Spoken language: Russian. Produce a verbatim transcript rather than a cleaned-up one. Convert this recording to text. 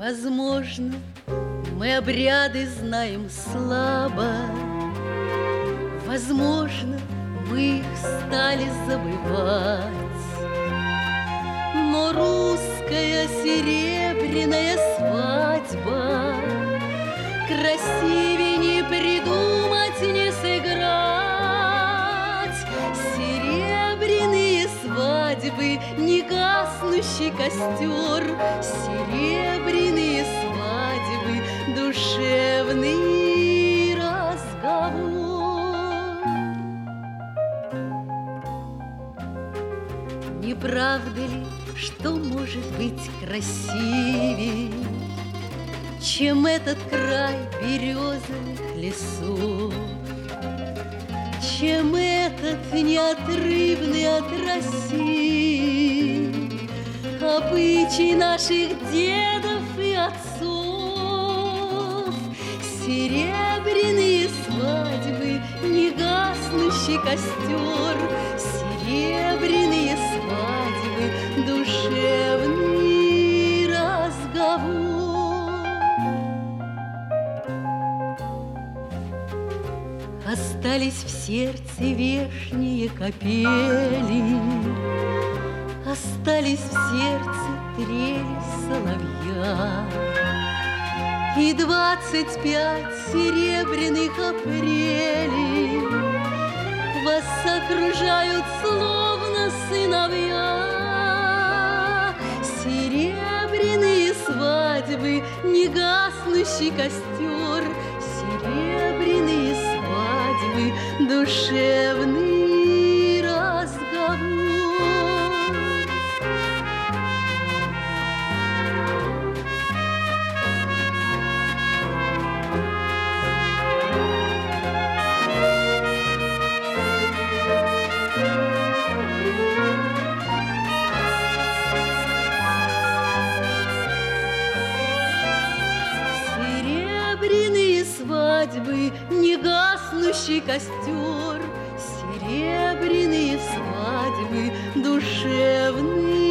Возможно, мы обряды знаем слабо, возможно, мы их стали забывать. Но русская серебряная свадьба красивее не придумать, не сыграть. Серебряные свадьбы, не гаснущий костер, серебряные свадьбы, душевный разговор. Не правда ли, что может быть красивее, чем этот край березовых лесов, чем этот неотрывный от России обычай наших дедов и отцов? Серебряные свадьбы, не гаснущий костер, серебряные свадьбы, душевный разговор. Остались в сердце вешние капели, остались в сердце трели соловья, и двадцать пять серебряных апрелей вас окружают словно сыновья. Серебряные свадьбы, не гаснущий костер, серебряные свадьбы, душевный разговор. Серебряные свадьбы, не гаснущий костер, серебряные свадьбы, душевный